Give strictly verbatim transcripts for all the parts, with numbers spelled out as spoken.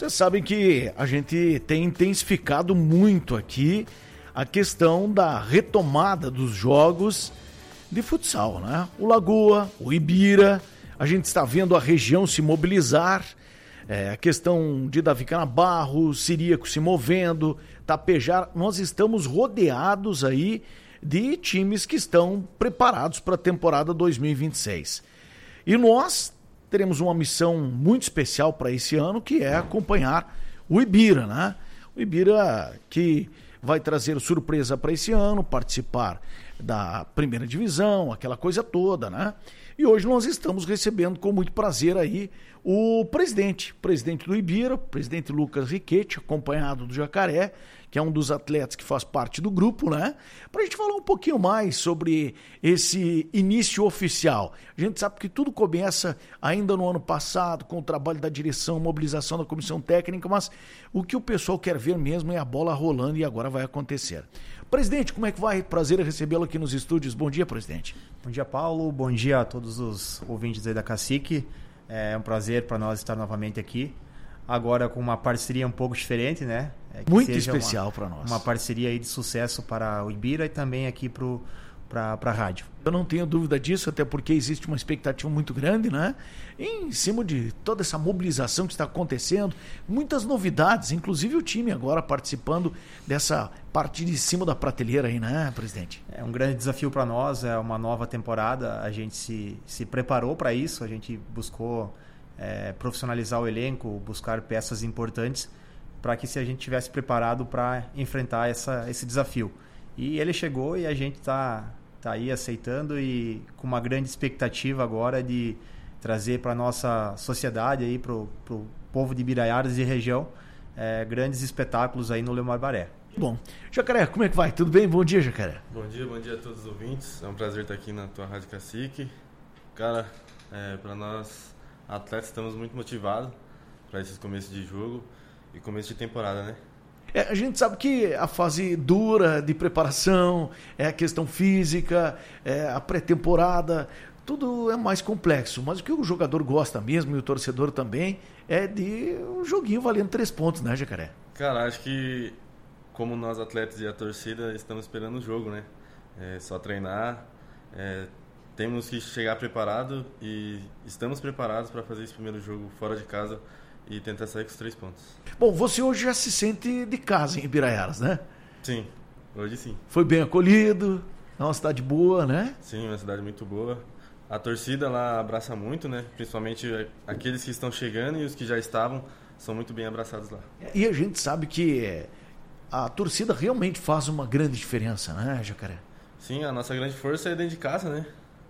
Vocês sabem que a gente tem intensificado muito aqui a questão da retomada dos jogos de futsal, né? O Lagoa, o Ibira, a gente está vendo a região se mobilizar, é, a questão de Davi Canabarro, Ciríaco se movendo, Tapejar, nós estamos rodeados aí de times que estão preparados para a temporada dois mil e vinte e seis. E nós teremos uma missão muito especial para esse ano, que é acompanhar o Ibira, né? O Ibira que vai trazer surpresa para esse ano, participar da primeira divisão, aquela coisa toda, né? E hoje nós estamos recebendo com muito prazer aí o presidente, presidente do Ibira, o presidente Lucas Riquetti, acompanhado do Jacaré, que é um dos atletas que faz parte do grupo, né? Para a gente falar um pouquinho mais sobre esse início oficial. A gente sabe que tudo começa ainda no ano passado, com o trabalho da direção, mobilização da comissão técnica, mas o que o pessoal quer ver mesmo é a bola rolando e agora vai acontecer. Presidente, como é que vai? Prazer em recebê-lo aqui nos estúdios. Bom dia, presidente. Bom dia, Paulo. Bom dia a todos os ouvintes aí da Cacique. É um prazer para nós estar novamente aqui. Agora com uma parceria um pouco diferente, né? É, Muito especial para nós. Uma parceria aí de sucesso para o Ibira e também aqui para a rádio. Eu não tenho dúvida disso, até porque existe uma expectativa muito grande, né? Em cima de toda essa mobilização que está acontecendo, muitas novidades, inclusive o time agora participando dessa parte de cima da prateleira aí, né, presidente? É um grande desafio para nós, é uma nova temporada, a gente se, se preparou para isso, a gente buscou é, profissionalizar o elenco, buscar peças importantes para que se a gente tivesse preparado para enfrentar essa, esse desafio. E ele chegou e a gente está tá aí aceitando e com uma grande expectativa agora de trazer para a nossa sociedade, aí para o povo de Ibiraiaras e região, é, grandes espetáculos aí no Leomar Baré. Bom, Jacaré, como é que vai? Tudo bem? Bom dia, Jacaré. Bom dia, bom dia a todos os ouvintes. É um prazer estar aqui na tua Rádio Cacique. Cara, é, para nós atletas estamos muito motivados para esse começo de jogo e começo de temporada, né? É, a gente sabe que a fase dura de preparação, é a questão física, é a pré-temporada, tudo é mais complexo. Mas o que o jogador gosta mesmo, e o torcedor também, é de um joguinho valendo três pontos, né, Jacaré? Cara, acho que como nós atletas e a torcida estamos esperando o jogo, né? É só treinar, é, temos que chegar preparado e estamos preparados para fazer esse primeiro jogo fora de casa e tentar sair com os três pontos. Bom, você hoje já se sente de casa em Ibiraiaras, né? Sim, hoje sim. Foi bem acolhido, é uma cidade boa, né? Sim, uma cidade muito boa. A torcida lá abraça muito, né? Principalmente aqueles que estão chegando e os que já estavam são muito bem abraçados lá. E a gente sabe que a torcida realmente faz uma grande diferença, né, Jacaré? Sim, a nossa grande força é dentro de casa, né?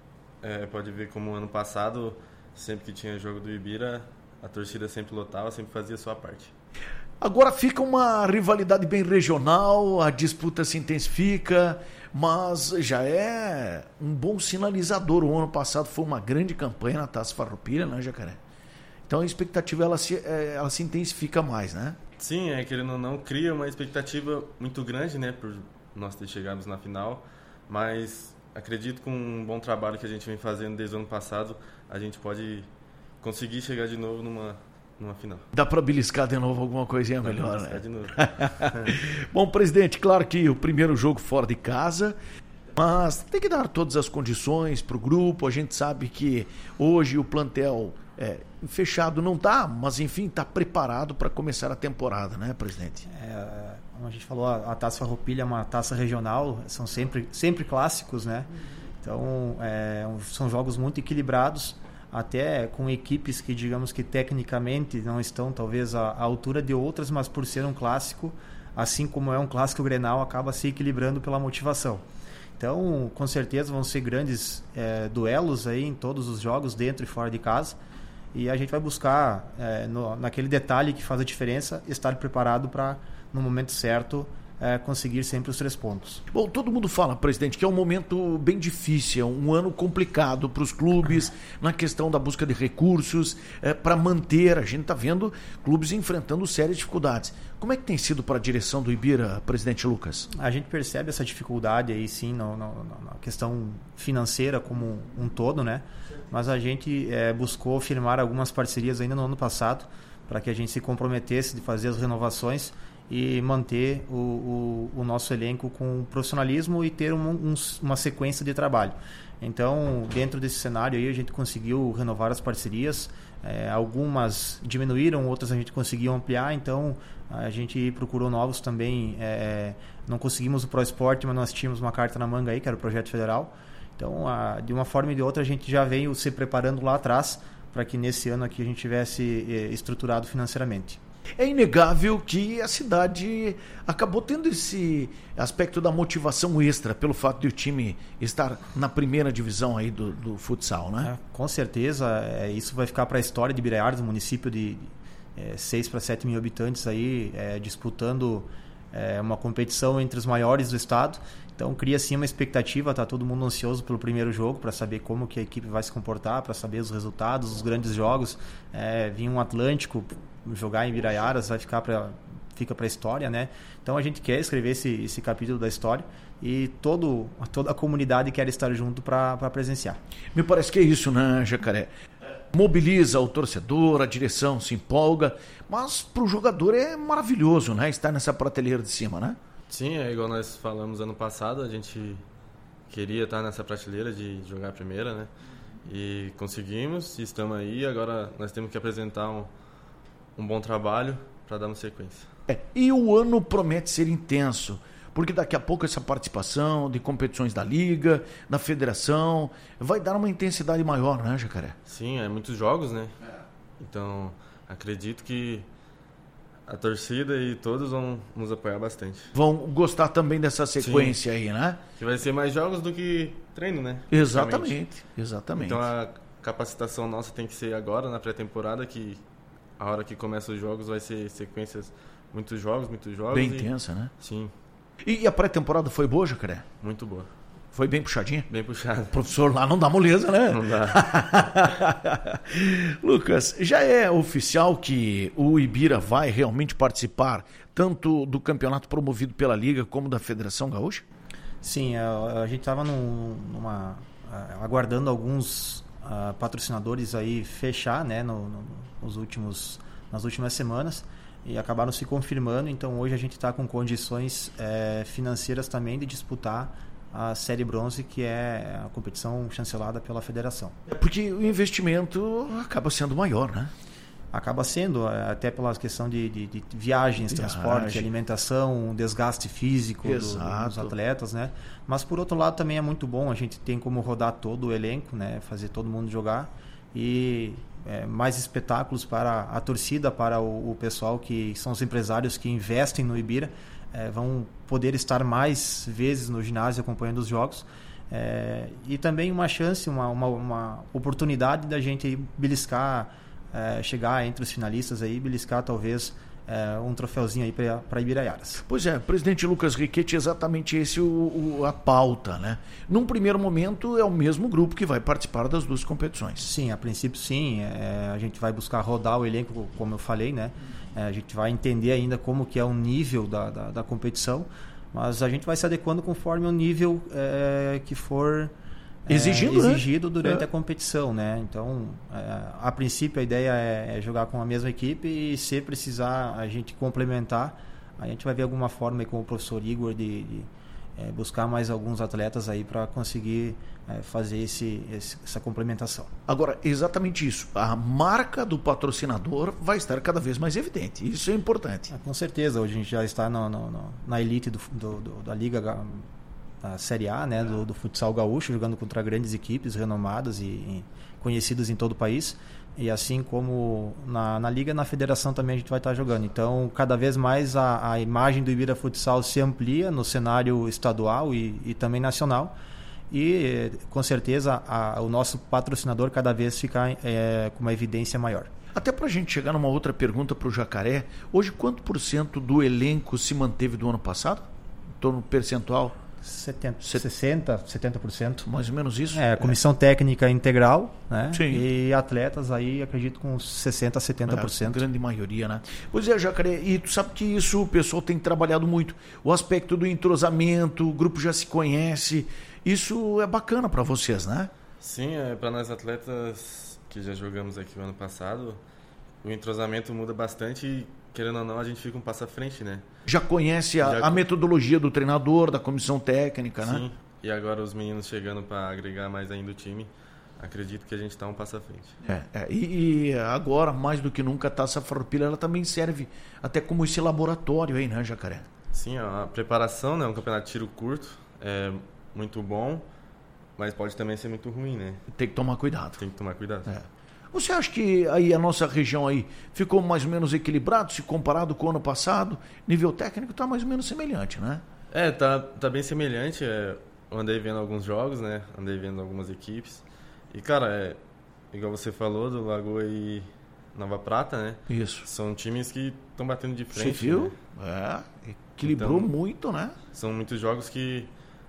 É, pode ver como ano passado, sempre que tinha jogo do Ibira, a torcida sempre lotava, sempre fazia a sua parte. Agora fica uma rivalidade bem regional, a disputa se intensifica, mas já é um bom sinalizador. O ano passado foi uma grande campanha na Taça Farroupilha, né, Jacaré? Então a expectativa ela se, ela se intensifica mais, né? Sim, é, querendo ou não, cria uma expectativa muito grande, né, por nós ter chegado na final, mas acredito que com um bom trabalho que a gente vem fazendo desde o ano passado, a gente pode conseguir chegar de novo numa, numa final. Dá para beliscar de novo alguma coisinha Dá melhor, né? De novo. Bom, presidente, claro que o primeiro jogo fora de casa, mas tem que dar todas as condições para o grupo. A gente sabe que hoje o plantel é, fechado não está, mas enfim, está preparado para começar a temporada, né, presidente? É, como a gente falou, a Taça Farroupilha é uma taça regional, são sempre, sempre clássicos, né? Então, é, são jogos muito equilibrados, até com equipes que, digamos que tecnicamente não estão talvez à, à altura de outras, mas por ser um clássico, assim como é um clássico Grenal, acaba se equilibrando pela motivação. Então, com certeza vão ser grandes é, duelos aí em todos os jogos, dentro e fora de casa, e a gente vai buscar, é, no, naquele detalhe que faz a diferença, estar preparado para, no momento certo, É, conseguir sempre os três pontos. Bom, todo mundo fala, presidente, que é um momento bem difícil, um ano complicado para os clubes, na questão da busca de recursos, é, para manter, a gente está vendo clubes enfrentando sérias dificuldades. Como é que tem sido para a direção do Ibira, presidente Lucas? A gente percebe essa dificuldade aí sim, no, no, na questão financeira como um todo, né? Mas a gente é, buscou firmar algumas parcerias ainda no ano passado, para que a gente se comprometesse de fazer as renovações e manter o, o, o nosso elenco com profissionalismo e ter um, um, uma sequência de trabalho. Então, dentro desse cenário aí, a gente conseguiu renovar as parcerias, é, algumas diminuíram, outras a gente conseguiu ampliar, então a gente procurou novos também, é, não conseguimos o Pro Esporte, mas nós tínhamos uma carta na manga aí, que era o Projeto Federal. Então, a, de uma forma e de outra, a gente já veio se preparando lá atrás para que nesse ano aqui a gente tivesse é, estruturado financeiramente. É inegável que a cidade acabou tendo esse aspecto da motivação extra pelo fato de o time estar na primeira divisão aí do, do futsal, né? É, com certeza, é, isso vai ficar para a história de Ibiraiaras, um município de é, seis para sete mil habitantes aí, é, disputando é, uma competição entre os maiores do estado. Então cria sim uma expectativa, tá todo mundo ansioso pelo primeiro jogo para saber como que a equipe vai se comportar, para saber os resultados, os grandes jogos. É, vir um Atlântico jogar em Ibiraiaras vai ficar para fica para a história, né? Então a gente quer escrever esse, esse capítulo da história e todo, toda a comunidade quer estar junto para presenciar. Me parece que é isso, né, Jacaré? Mobiliza o torcedor, a direção se empolga, mas para o jogador é maravilhoso, né? Estar nessa prateleira de cima, né? Sim, é igual nós falamos ano passado, a gente queria estar nessa prateleira de jogar a primeira, né? E conseguimos, estamos aí, agora nós temos que apresentar um, um bom trabalho para dar uma sequência. É, e o ano promete ser intenso, porque daqui a pouco essa participação de competições da Liga, da Federação, vai dar uma intensidade maior, né, Jacaré? Sim, é muitos jogos, né? Então, acredito que a torcida e todos vão nos apoiar bastante. Vão gostar também dessa sequência. Sim. Aí, né? Que vai ser mais jogos do que treino, né? Exatamente, exatamente. Então a capacitação nossa tem que ser agora, na pré-temporada, que a hora que começa os jogos vai ser sequências, muitos jogos, muitos jogos. Bem e... intensa, né? Sim. E a pré-temporada foi boa, Jacaré? Muito boa. Foi bem puxadinha? Bem puxada. O professor lá não dá moleza, né? Não dá. Lucas, já é oficial que o Ibira vai realmente participar tanto do campeonato promovido pela Liga como da Federação Gaúcha? Sim, a, a gente estava num, numa, aguardando alguns uh, patrocinadores aí fechar, né, no, no, nos últimos, nas últimas semanas. E acabaram se confirmando, então hoje a gente está com condições é, financeiras também de disputar a Série Bronze, que é a competição chancelada pela Federação. Porque o investimento acaba sendo maior, né? Acaba sendo, até pela questão de, de, de viagens, Viagem. transporte, alimentação, desgaste físico do, dos atletas, né? Mas por outro lado também é muito bom, a gente tem como rodar todo o elenco, né? Fazer todo mundo jogar e... É, mais espetáculos para a torcida, para o, o pessoal que são os empresários que investem no Ibira, é, vão poder estar mais vezes no ginásio acompanhando os jogos, é, e também uma chance, uma, uma, uma oportunidade da gente beliscar, é, chegar entre os finalistas aí, beliscar talvez é, um troféuzinho aí para Ibiraiaras. Pois é, presidente Lucas Riquetti, exatamente esse o, o, a pauta, né? Num primeiro momento é o mesmo grupo que vai participar das duas competições. Sim, a princípio sim, é, a gente vai buscar rodar o elenco, como eu falei, né? É, a gente vai entender ainda como que é o nível da, da, da competição, mas a gente vai se adequando conforme o nível é, que for é, exigido, exigido né? durante é. a competição, né? Então, é, a princípio a ideia é, é jogar com a mesma equipe e se precisar a gente complementar, a gente vai ver alguma forma aí com o professor Igor de, de é, buscar mais alguns atletas aí para conseguir é, fazer esse, esse, essa complementação. Agora, exatamente isso. A marca do patrocinador vai estar cada vez mais evidente. Isso é importante. Ah, com certeza. Hoje a gente já está no, no, no, na elite do, do, do, da Liga, da Série A, né, do, do futsal gaúcho, jogando contra grandes equipes renomadas e, e conhecidas em todo o país. E assim como na, na Liga, na Federação também a gente vai estar jogando. Então, cada vez mais a, a imagem do Ibira Futsal se amplia no cenário estadual e, e também nacional. E, com certeza, a, o nosso patrocinador cada vez fica é, com uma evidência maior. Até para a gente chegar numa outra pergunta para o Jacaré, hoje quanto por cento do elenco se manteve do ano passado? Em torno percentual? setenta, sessenta, setenta por cento. Mais ou menos isso? É, comissão é. técnica integral, né? Sim. E atletas aí, acredito, com sessenta, setenta por cento. É, a grande maioria, né? Pois é, Jacaré, e tu sabe que isso o pessoal tem trabalhado muito. O aspecto do entrosamento, o grupo já se conhece, isso é bacana para vocês, né? Sim, é, para nós atletas que já jogamos aqui o ano passado, o entrosamento muda bastante e, querendo ou não, a gente fica um passo à frente, né? Já conhece a, Já... a metodologia do treinador, da comissão técnica, né? Sim, e agora os meninos chegando para agregar mais ainda o time, acredito que a gente está um passo à frente. É, é, e, e agora, mais do que nunca, a Taça Farroupilha ela também serve até como esse laboratório aí, né, Jacaré? Sim, a preparação, né, um campeonato de tiro curto, é muito bom, mas pode também ser muito ruim, né? Tem que tomar cuidado. Tem que tomar cuidado. É. Você acha que aí a nossa região aí ficou mais ou menos equilibrado se comparado com o ano passado? Nível técnico está mais ou menos semelhante, né? É, tá, tá bem semelhante. É, eu andei vendo alguns jogos, né? Andei vendo algumas equipes. E, cara, é igual você falou, do Lagoa e Nova Prata, né? Isso. São times que estão batendo de frente. Você viu? Né? É, equilibrou então, muito, né? São muitos jogos que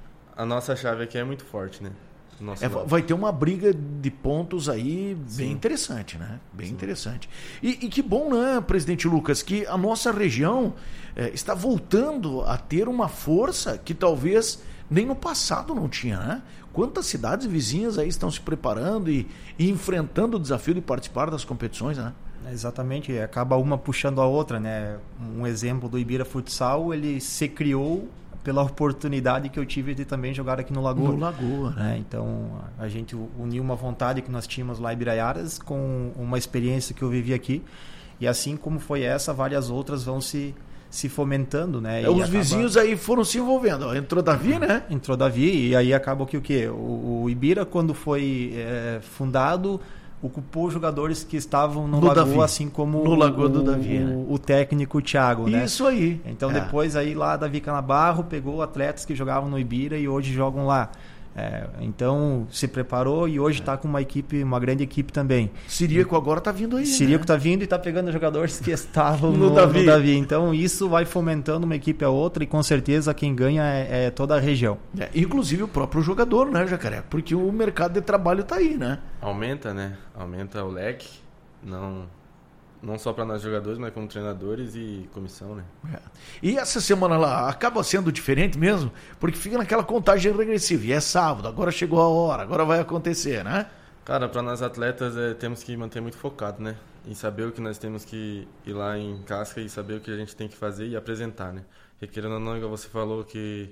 a nossa chave aqui é muito forte, né? É, vai ter uma briga de pontos aí bem Sim. interessante, né? Bem Sim. interessante. E, e que bom, né, presidente Lucas, que a nossa região é, está voltando a ter uma força que talvez nem no passado não tinha, né? Quantas cidades vizinhas aí estão se preparando e, e enfrentando o desafio de participar das competições, né? Exatamente, acaba uma puxando a outra, né? Um exemplo do Ibira Futsal, ele se criou pela oportunidade que eu tive de também jogar aqui no Lagoa. No Lagoa, né? É, então, a gente uniu uma vontade que nós tínhamos lá em Ibiraiaras com uma experiência que eu vivi aqui. E assim como foi essa, várias outras vão se, se fomentando, né? É, os acaba... vizinhos aí foram se envolvendo. Entrou Davi, né? Entrou Davi, e aí acabou que o quê? O, o Ibira, quando foi é, fundado, ocupou jogadores que estavam no, no Lagoa, Davi. Assim como no Lagoa o, do Davi, o, né? o técnico Thiago, né? Isso aí. Então é. depois aí lá Davi Canabarro pegou atletas que jogavam no Ibira e hoje jogam lá. É, então se preparou e hoje está é. com uma equipe, uma grande equipe também. Siríaco agora está vindo aí. Siríaco está né? vindo e está pegando jogadores que estavam no, no, Davi. no Davi. Então isso vai fomentando uma equipe a outra e com certeza quem ganha é, é toda a região. É, inclusive o próprio jogador, né, Jacaré? Porque o mercado de trabalho está aí, né? Aumenta, né? Aumenta o leque, não, não só para nós jogadores, mas como treinadores e comissão, né? É. E essa semana lá acaba sendo diferente mesmo, porque fica naquela contagem regressiva. E é sábado, agora chegou a hora, agora vai acontecer, né? Cara, para nós atletas é, temos que manter muito focado, né? Em saber o que nós temos que ir lá em casca e saber o que a gente tem que fazer e apresentar, né? Porque querendo ou não, igual você falou, que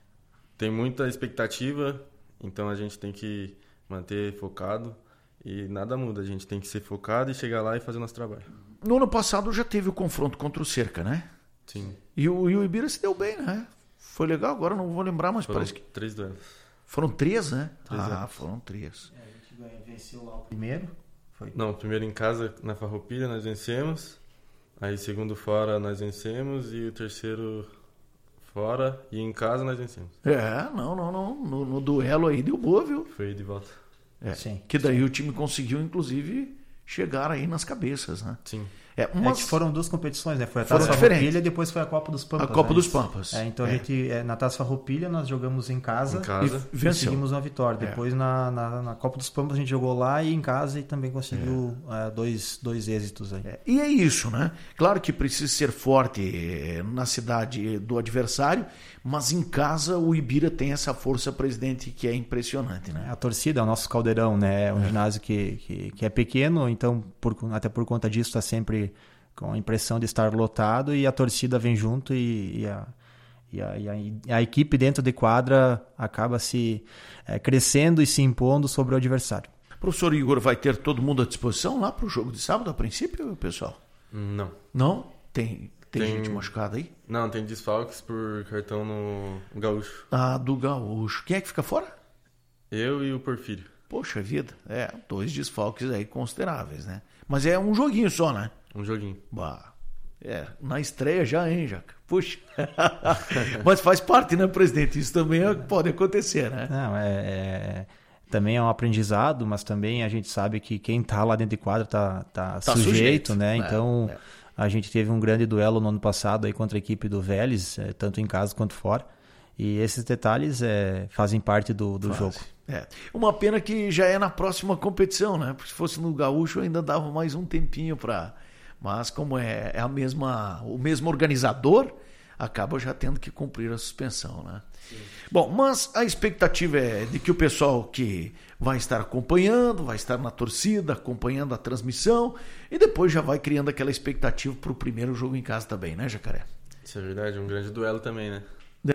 tem muita expectativa, então a gente tem que manter focado. E nada muda, a gente tem que ser focado e chegar lá e fazer o nosso trabalho. No ano passado já teve o confronto contra o Cerca, né? Sim. E o, e o Ibira se deu bem, né? Foi legal, agora não vou lembrar, mas foram parece que... três duelos. Foram três, né? Três ah, duelos. foram três. É, a gente venceu lá o primeiro. Foi. Não, primeiro em casa, na Farroupilha, nós vencemos. Aí segundo fora, nós vencemos. E o terceiro fora e em casa, nós vencemos. É, não, não, não. No, no duelo aí deu boa, viu? Foi de volta. É, Sim, que daí sim. o time conseguiu, inclusive, chegar aí nas cabeças, né? Sim. É, umas... é que foram duas competições, né? Foi a Foram Taça Farroupilha e depois foi a Copa dos Pampas. A Copa né? dos Pampas. É, então é. a gente, é, na Taça Farroupilha nós jogamos em casa, em casa. e conseguimos uma vitória. É. Depois na, na, na Copa dos Pampas a gente jogou lá e em casa e também conseguiu é. É, dois, dois êxitos aí. É. E é isso, né? Claro que precisa ser forte na cidade do adversário, mas em casa o Ibira tem essa força, presidente, que é impressionante, né? A torcida é o nosso caldeirão, né? É um é. ginásio que, que, que é pequeno, então por, até por conta disso está sempre com a impressão de estar lotado e a torcida vem junto e, e, a, e, a, e, a, e a equipe dentro de quadra acaba se é, crescendo e se impondo sobre o adversário. Professor Igor, vai ter todo mundo à disposição lá para o jogo de sábado, a princípio, pessoal? Não. Não? Tem, tem, tem gente machucada aí? Não, tem desfalques por cartão no Gaúcho. Ah, do Gaúcho. Quem é que fica fora? Eu e o Porfírio. Poxa vida, é, dois desfalques aí consideráveis, né? Mas é um joguinho só, né? Um joguinho. Bah, é, na estreia já, hein, Jaca? Puxa. Mas faz parte, né, presidente? Isso também é, pode acontecer, né? Não, é, é... Também é um aprendizado, mas também a gente sabe que quem está lá dentro de quadra está tá tá sujeito, sujeito, né? É, então, é. a gente teve um grande duelo no ano passado aí contra a equipe do Vélez, tanto em casa quanto fora. E esses detalhes é, fazem parte do, do jogo. É. Uma pena que já é na próxima competição, né? Porque se fosse no Gaúcho ainda dava mais um tempinho para... Mas como é, é a mesma, o mesmo organizador, acaba já tendo que cumprir a suspensão, né? Sim. Bom, mas a expectativa é de que o pessoal que vai estar acompanhando, vai estar na torcida, acompanhando a transmissão, e depois já vai criando aquela expectativa para o primeiro jogo em casa também, né, Jacaré? Isso é verdade, um grande duelo também, né?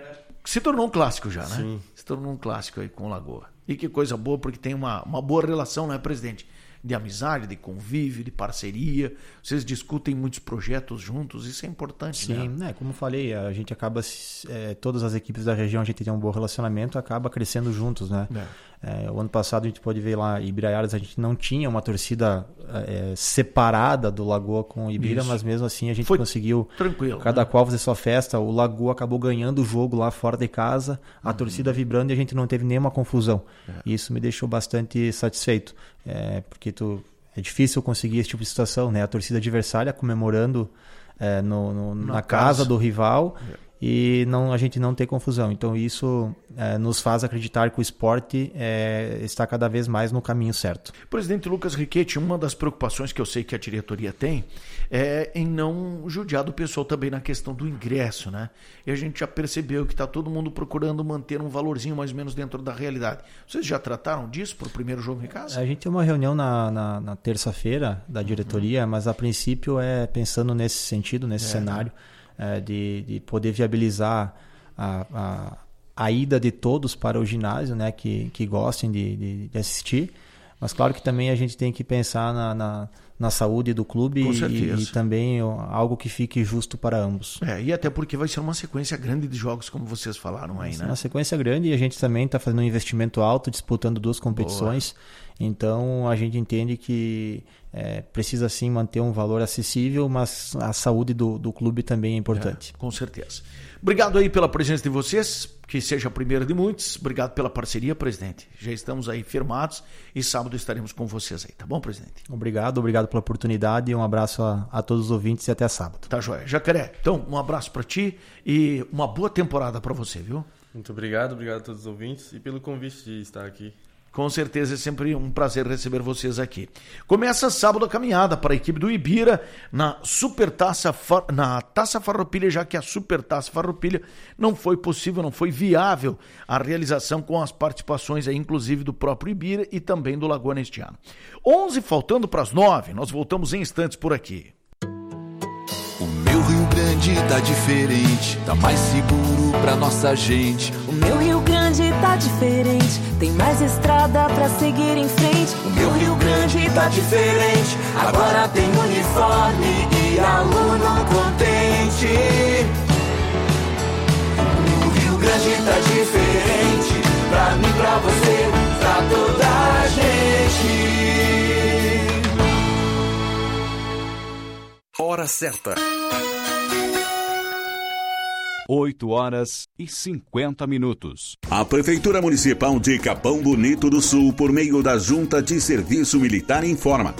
Se tornou um clássico já, né? Sim. Se tornou um clássico aí com o Lagoa. E que coisa boa, porque tem uma, uma boa relação, né, presidente? De amizade, de convívio, de parceria. Vocês discutem muitos projetos juntos, isso é importante. Sim, né? Como eu falei, a gente acaba, é, todas as equipes da região, a gente tem um bom relacionamento, acaba crescendo juntos, né? É. É, o ano passado a gente pode ver lá em Ibiraiaras, a gente não tinha uma torcida é, separada do Lagoa com o Ibira, isso. Mas mesmo assim a gente Foi conseguiu, tranquilo, cada né? qual fazer sua festa. O Lagoa acabou ganhando o jogo lá fora de casa, a uhum. torcida vibrando, e a gente não teve nenhuma confusão. É. E isso me deixou bastante satisfeito, é, porque tu, é difícil conseguir esse tipo de situação, né? A torcida adversária comemorando é, no, no, na, na casa. casa do rival. É. E não, a gente não ter confusão. Então isso é, nos faz acreditar que o esporte é, está cada vez mais no caminho certo. Presidente Lucas Riquetti, uma das preocupações que eu sei que a diretoria tem é em não judiar do pessoal também na questão do ingresso, né? E a gente já percebeu que está todo mundo procurando manter um valorzinho mais ou menos dentro da realidade. Vocês já trataram disso para o primeiro jogo em casa? A gente tem uma reunião na, na, na terça-feira da diretoria, uhum. mas a princípio é pensando nesse sentido, nesse é, cenário. É, de, de poder viabilizar a, a, a ida de todos para o ginásio, né, que, que gostem de, de, de assistir. Mas claro que também a gente tem que pensar na, na, na saúde do clube e, e também algo que fique justo para ambos. É, e até porque vai ser uma sequência grande de jogos, como vocês falaram aí, né? Uma sequência grande, e a gente também está fazendo um investimento alto, disputando duas competições. Boa. Então a gente entende que é, precisa sim manter um valor acessível, mas a saúde do, do clube também é importante. É, com certeza. Obrigado aí pela presença de vocês, que seja a primeira de muitos. Obrigado pela parceria, presidente. Já estamos aí firmados e sábado estaremos com vocês aí, tá bom, presidente? Obrigado, obrigado pela oportunidade e um abraço a, a todos os ouvintes e até sábado. Tá joia. Jacaré, então um abraço para ti e uma boa temporada para você, viu? Muito obrigado, obrigado a todos os ouvintes e pelo convite de estar aqui. Com certeza é sempre um prazer receber vocês aqui. Começa sábado a caminhada para a equipe do Ibira na Supertaça, na Taça Farroupilha, já que a Supertaça Farroupilha não foi possível, não foi viável a realização com as participações aí, inclusive do próprio Ibira e também do Lagoa neste ano. onze faltando para as nove, nós voltamos em instantes por aqui. O meu Rio Grande tá diferente, tá mais seguro pra nossa gente. O meu Rio Grande tá diferente, tem mais estrada pra seguir em frente. O meu Rio Grande tá diferente, agora tem uniforme e aluno contente. O Rio Grande tá diferente, pra mim, pra você, pra toda a gente. Hora certa. oito horas e cinquenta minutos. A Prefeitura Municipal de Capão Bonito do Sul, por meio da Junta de Serviço Militar, informa